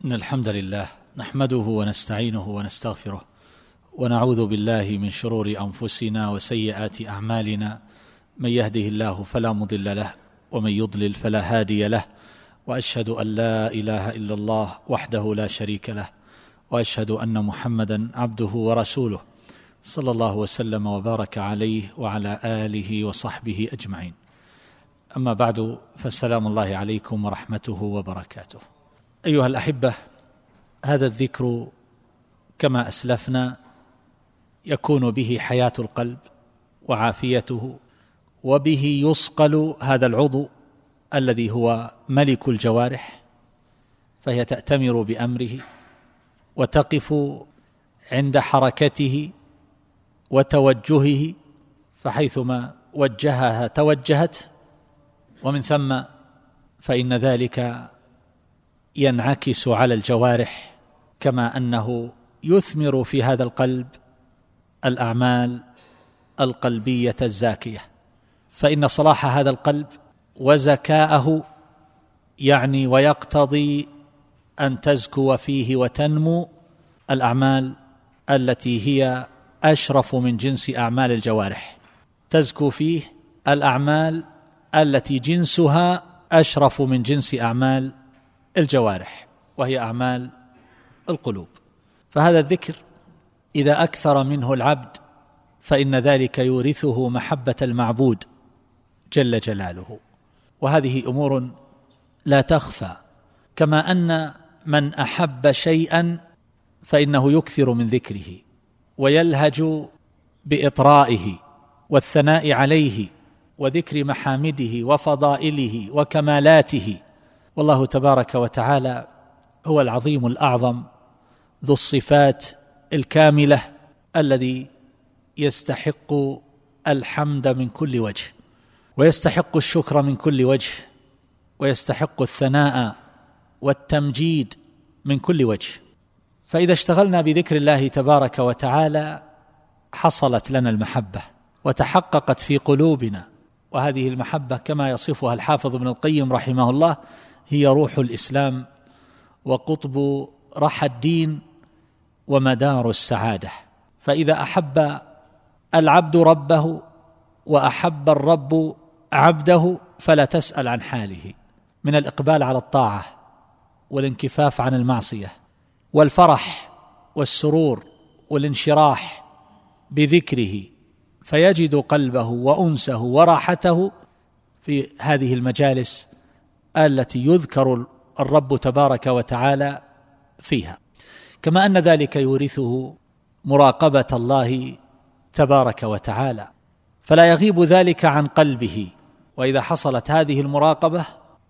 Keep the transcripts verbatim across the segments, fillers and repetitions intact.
إن الحمد لله نحمده ونستعينه ونستغفره ونعوذ بالله من شرور أنفسنا وسيئات أعمالنا، من يهده الله فلا مضل له ومن يضلل فلا هادي له، وأشهد أن لا إله إلا الله وحده لا شريك له، وأشهد أن محمدا عبده ورسوله صلى الله وسلم وبارك عليه وعلى آله وصحبه أجمعين. أما بعد، فالسلام الله عليكم ورحمته وبركاته. أيها الأحبة، هذا الذكر كما أسلفنا يكون به حياة القلب وعافيته، وبه يصقل هذا العضو الذي هو ملك الجوارح، فهي تأتمر بأمره وتقف عند حركته وتوجهه، فحيثما وجهها توجهت، ومن ثم فإن ذلك ينعكس على الجوارح، كما أنه يثمر في هذا القلب الأعمال القلبية الزاكية. فإن صلاح هذا القلب وزكاءه يعني ويقتضي أن تزكو فيه وتنمو الأعمال التي هي أشرف من جنس أعمال الجوارح، تزكو فيه الأعمال التي جنسها أشرف من جنس أعمال الجوارح، وهي أعمال القلوب. فهذا الذكر إذا أكثر منه العبد فإن ذلك يورثه محبة المعبود جل جلاله، وهذه أمور لا تخفى. كما أن من أحب شيئا فإنه يكثر من ذكره ويلهج بإطرائه والثناء عليه وذكر محامده وفضائله وكمالاته. والله تبارك وتعالى هو العظيم الأعظم ذو الصفات الكاملة الذي يستحق الحمد من كل وجه، ويستحق الشكر من كل وجه، ويستحق الثناء والتمجيد من كل وجه. فإذا اشتغلنا بذكر الله تبارك وتعالى حصلت لنا المحبة وتحققت في قلوبنا، وهذه المحبة كما يصفها الحافظ ابن القيم رحمه الله هي روح الإسلام وقطب رحى الدين ومدار السعادة. فإذا أحب العبد ربه وأحب الرب عبده فلا تسأل عن حاله من الإقبال على الطاعة والانكفاف عن المعصية والفرح والسرور والانشراح بذكره، فيجد قلبه وأنسه وراحته في هذه المجالس التي يذكر الرب تبارك وتعالى فيها. كما أن ذلك يورثه مراقبة الله تبارك وتعالى، فلا يغيب ذلك عن قلبه. وإذا حصلت هذه المراقبة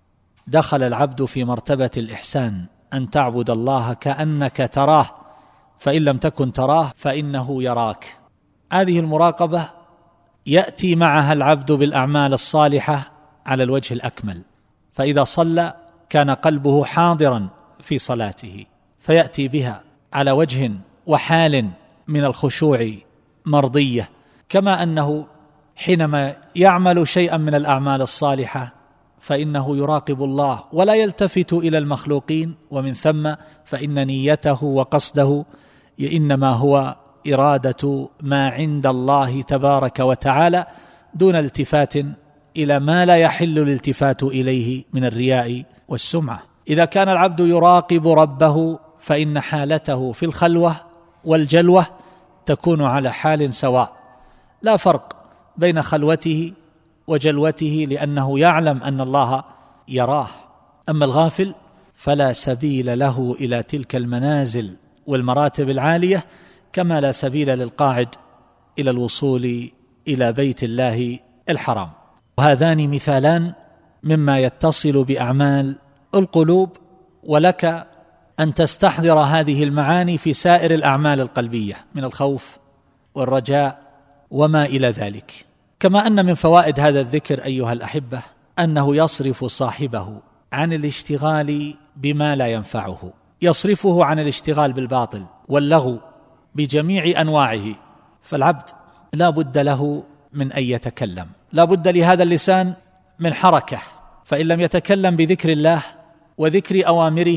دخل العبد في مرتبة الإحسان، أن تعبد الله كأنك تراه، فإن لم تكن تراه فإنه يراك. هذه المراقبة يأتي معها العبد بالأعمال الصالحة على الوجه الأكمل، فإذا صلى كان قلبه حاضرا في صلاته، فيأتي بها على وجه وحال من الخشوع مرضية. كما أنه حينما يعمل شيئا من الأعمال الصالحة فإنه يراقب الله ولا يلتفت إلى المخلوقين، ومن ثم فإن نيته وقصده إنما هو إرادة ما عند الله تبارك وتعالى، دون التفات إلى ما لا يحل الالتفات إليه من الرياء والسمعة. إذا كان العبد يراقب ربه فإن حالته في الخلوة والجلوة تكون على حال سواء، لا فرق بين خلوته وجلوته، لأنه يعلم أن الله يراه. أما الغافل فلا سبيل له إلى تلك المنازل والمراتب العالية، كما لا سبيل للقاعد إلى الوصول إلى بيت الله الحرام. وهذان مثالان مما يتصل بأعمال القلوب، ولك أن تستحضر هذه المعاني في سائر الأعمال القلبية من الخوف والرجاء وما إلى ذلك. كما أن من فوائد هذا الذكر أيها الأحبة أنه يصرف صاحبه عن الاشتغال بما لا ينفعه، يصرفه عن الاشتغال بالباطل واللغو بجميع أنواعه. فالعبد لا بد له من أن يتكلم، لا بد لهذا اللسان من حركة، فإن لم يتكلم بذكر الله وذكر أوامره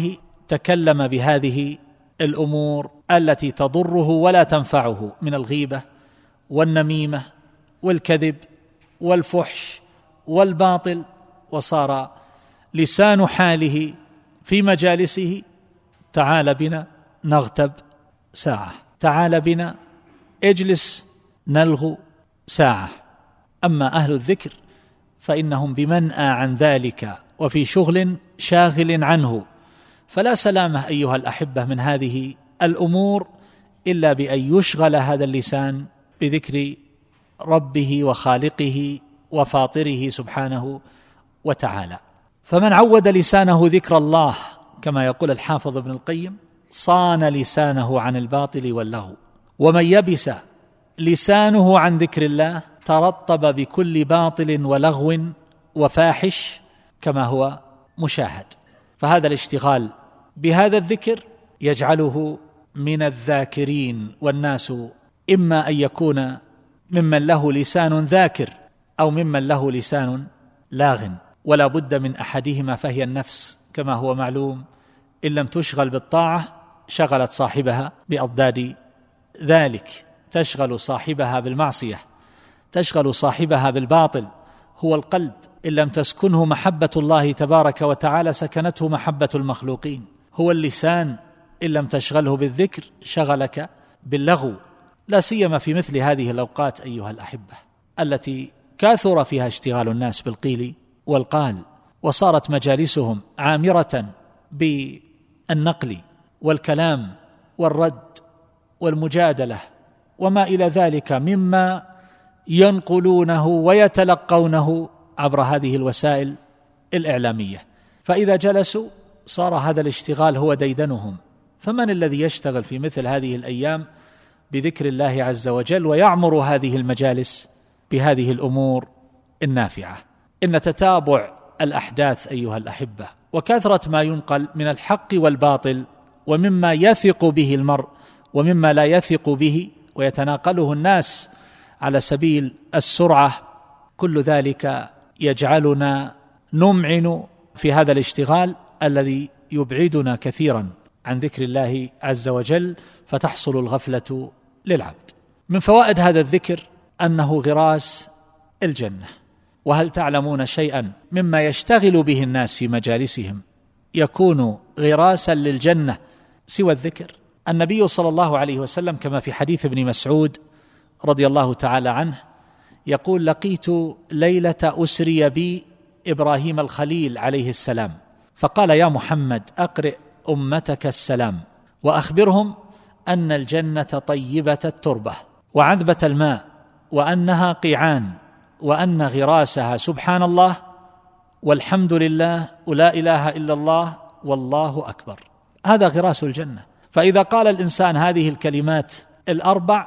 تكلم بهذه الأمور التي تضره ولا تنفعه من الغيبة والنميمة والكذب والفحش والباطل، وصار لسان حاله في مجالسه: تعال بنا نغتب ساعة، تعال بنا اجلس نلغو ساعة. أما أهل الذكر فإنهم بمنأى عن ذلك وفي شغل شاغل عنه، فلا سلامة أيها الأحبة من هذه الأمور إلا بأن يشغل هذا اللسان بذكر ربه وخالقه وفاطره سبحانه وتعالى. فمن عود لسانه ذكر الله كما يقول الحافظ ابن القيم صان لسانه عن الباطل واللغو، ومن يبس لسانه عن ذكر الله ترطب بكل باطل ولغو وفاحش كما هو مشاهد. فهذا الاشتغال بهذا الذكر يجعله من الذاكرين، والناس إما أن يكون ممن له لسان ذاكر أو ممن له لسان لاغ، ولا بد من أحدهما، فهي النفس كما هو معلوم إن لم تشغل بالطاعة شغلت صاحبها بأضداد ذلك، تشغل صاحبها بالمعصية، تشغل صاحبها بالباطل. هو القلب إن لم تسكنه محبة الله تبارك وتعالى سكنته محبة المخلوقين. هو اللسان إن لم تشغله بالذكر شغلك باللغو، لا سيما في مثل هذه الأوقات أيها الأحبة التي كاثر فيها اشتغال الناس بالقيل والقال، وصارت مجالسهم عامرة بالنقل والكلام والرد والمجادلة وما إلى ذلك مما ينقلونه ويتلقونه عبر هذه الوسائل الإعلامية. فإذا جلسوا صار هذا الاشتغال هو ديدنهم. فمن الذي يشتغل في مثل هذه الأيام بذكر الله عز وجل ويعمر هذه المجالس بهذه الأمور النافعة؟ إن تتابع الأحداث أيها الأحبة وكثرة ما ينقل من الحق والباطل ومما يثق به المرء ومما لا يثق به ويتناقله الناس على سبيل السرعة، كل ذلك يجعلنا نمعن في هذا الاشتغال الذي يبعدنا كثيرا عن ذكر الله عز وجل، فتحصل الغفلة للعبد. من فوائد هذا الذكر أنه غراس الجنة. وهل تعلمون شيئا مما يشتغل به الناس في مجالسهم يكون غراسا للجنة سوى الذكر؟ النبي صلى الله عليه وسلم كما في حديث ابن مسعود رضي الله تعالى عنه يقول: لقيت ليلة أسري بي إبراهيم الخليل عليه السلام، فقال: يا محمد أقرئ أمتك السلام وأخبرهم أن الجنة طيبة التربة وعذبة الماء وأنها قيعان وأن غراسها سبحان الله والحمد لله ولا إله إلا الله والله أكبر. هذا غراس الجنة. فإذا قال الإنسان هذه الكلمات الأربع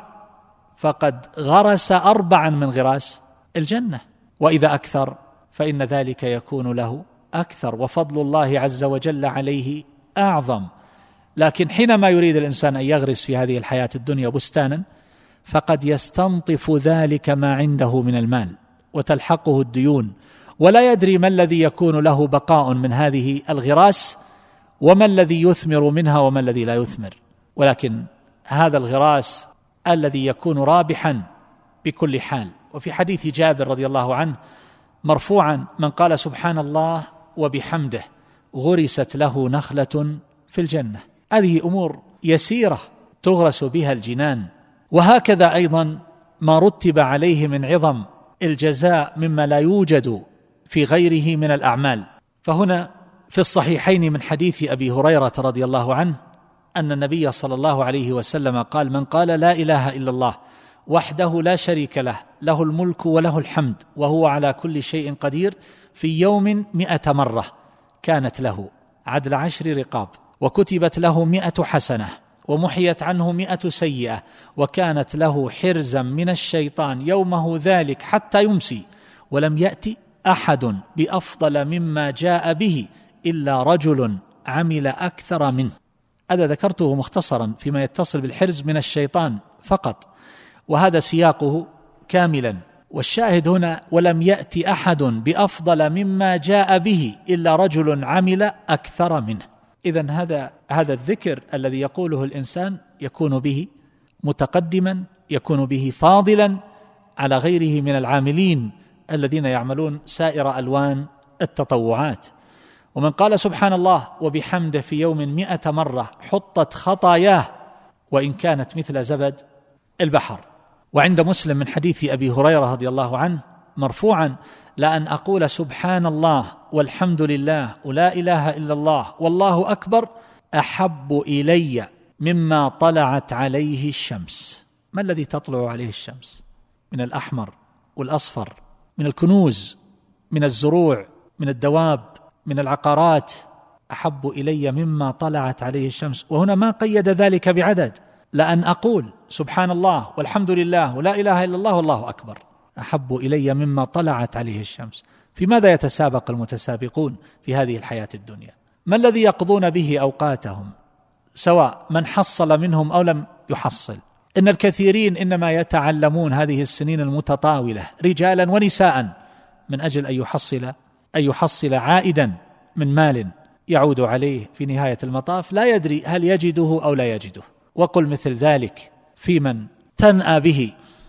فقد غرس أربعا من غراس الجنة، وإذا أكثر فإن ذلك يكون له أكثر، وفضل الله عز وجل عليه أعظم. لكن حينما يريد الإنسان أن يغرس في هذه الحياة الدنيا بستانا فقد يستنطف ذلك ما عنده من المال وتلحقه الديون، ولا يدري ما الذي يكون له بقاء من هذه الغراس وما الذي يثمر منها وما الذي لا يثمر. ولكن هذا الغراس الذي يكون رابحا بكل حال. وفي حديث جابر رضي الله عنه مرفوعا: من قال سبحان الله وبحمده غرست له نخلة في الجنة. هذه أمور يسيرة تغرس بها الجنان. وهكذا أيضا ما رتب عليه من عظم الجزاء مما لا يوجد في غيره من الأعمال. فهنا في الصحيحين من حديث أبي هريرة رضي الله عنه أن النبي صلى الله عليه وسلم قال: من قال لا إله إلا الله وحده لا شريك له له الملك وله الحمد وهو على كل شيء قدير في يوم مئة مرة كانت له عدل عشر رقاب وكتبت له مئة حسنة ومحيت عنه مئة سيئة وكانت له حرزا من الشيطان يومه ذلك حتى يمسي ولم يأتي أحد بأفضل مما جاء به إلا رجل عمل أكثر منه. هذا ذكرته مختصرا فيما يتصل بالحرز من الشيطان فقط، وهذا سياقه كاملا. والشاهد هنا: ولم يأتي أحد بأفضل مما جاء به إلا رجل عمل أكثر منه. إذن هذا هذا الذكر الذي يقوله الإنسان يكون به متقدما، يكون به فاضلا على غيره من العاملين الذين يعملون سائر ألوان التطوعات. ومن قال سبحان الله وبحمده في يوم مئة مرة حطت خطاياه وإن كانت مثل زبد البحر. وعند مسلم من حديث أبي هريرة رضي الله عنه مرفوعا: لأن أقول سبحان الله والحمد لله ولا إله إلا الله والله أكبر أحب إلي مما طلعت عليه الشمس. ما الذي تطلع عليه الشمس؟ من الأحمر والأصفر، من الكنوز، من الزروع، من الدواب، من العقارات. أحب إلي مما طلعت عليه الشمس. وهنا ما قيد ذلك بعدد، لأن أقول سبحان الله والحمد لله ولا إله إلا الله والله أكبر أحب إلي مما طلعت عليه الشمس. في ماذا يتسابق المتسابقون في هذه الحياة الدنيا؟ ما الذي يقضون به أوقاتهم، سواء من حصل منهم أو لم يحصل؟ إن الكثيرين إنما يتعلمون هذه السنين المتطاولة رجالا ونساء من أجل أن يحصل أن يحصل عائدا من مال يعود عليه في نهاية المطاف لا يدري هل يجده أو لا يجده. وقل مثل ذلك في من تنأى به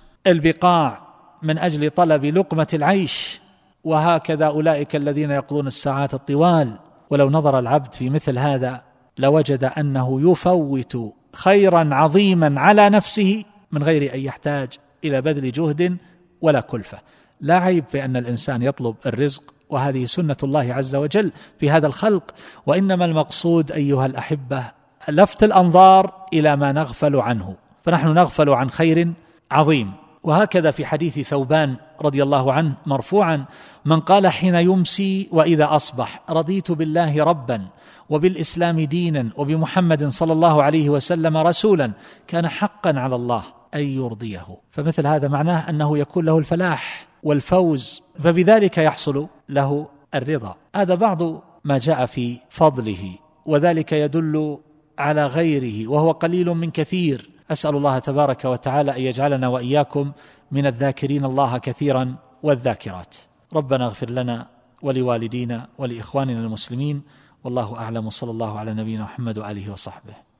البقاع من أجل طلب لقمة العيش، وهكذا أولئك الذين يقضون الساعات الطوال. ولو نظر العبد في مثل هذا لوجد أنه يفوت خيرا عظيما على نفسه من غير أن يحتاج إلى بذل جهد ولا كلفة. لا عيب في أن الإنسان يطلب الرزق، وهذه سنة الله عز وجل في هذا الخلق، وإنما المقصود أيها الأحبة لفت الأنظار إلى ما نغفل عنه، فنحن نغفل عن خير عظيم. وهكذا في حديث ثوبان رضي الله عنه مرفوعا: من قال حين يمسي وإذا أصبح رضيت بالله ربا وبالإسلام دينا وبمحمد صلى الله عليه وسلم رسولا كان حقا على الله أن يرضيه. فمثل هذا معناه أنه يكون له الفلاح والفوز، فبذلك يحصل له الرضا. هذا بعض ما جاء في فضله، وذلك يدل على غيره وهو قليل من كثير. أسأل الله تبارك وتعالى أن يجعلنا وإياكم من الذاكرين الله كثيرا والذاكرات. ربنا اغفر لنا ولوالدينا ولإخواننا المسلمين، والله أعلم، صلى الله على نبينا محمد وآله وصحبه.